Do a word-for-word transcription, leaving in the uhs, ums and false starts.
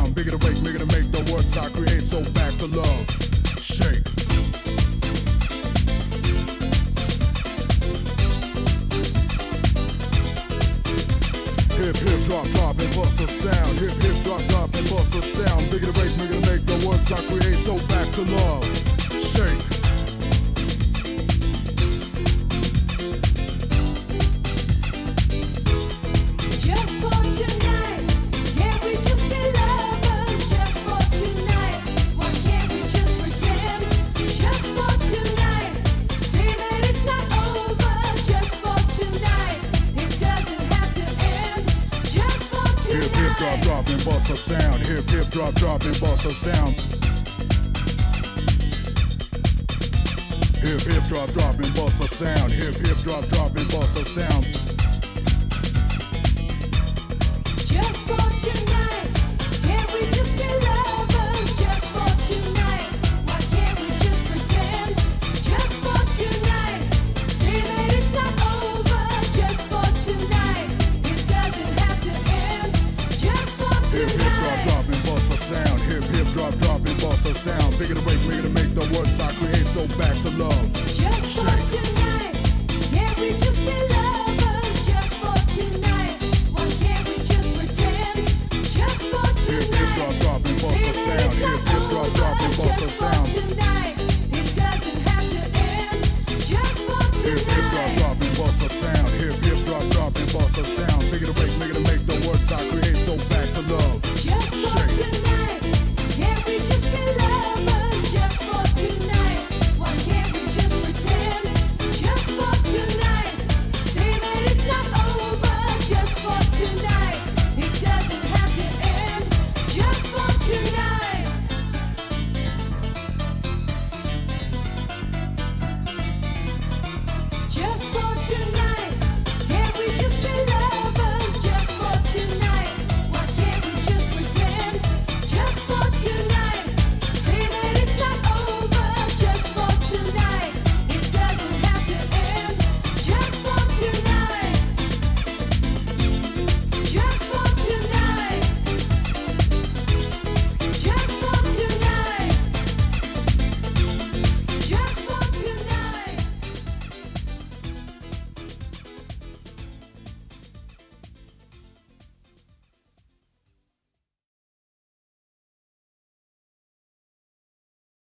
sound. Bigger to break, bigger to make the words I create. So back to love. Shake. Hip hip drop drop and bust a sound. Hip hip drop drop and bust a sound. Bigger to break, bigger to make the words I create. So back to love. Shake. Drop, drop and bust a sound. Hip, hip, drop, drop and bust a sound. Hip, hip, drop, drop and bust a sound. Hip, hip, drop, drop and bust a sound. Just for tonight, can't we just be lovers? Just for tonight, why can't we just pretend? Just for tonight, say that it's not over. Just for tonight, it doesn't have to end. Just for Hip, hip, drop, drop and bust a sound. Hip, hip, drop, drop and bust a sound. Bigger the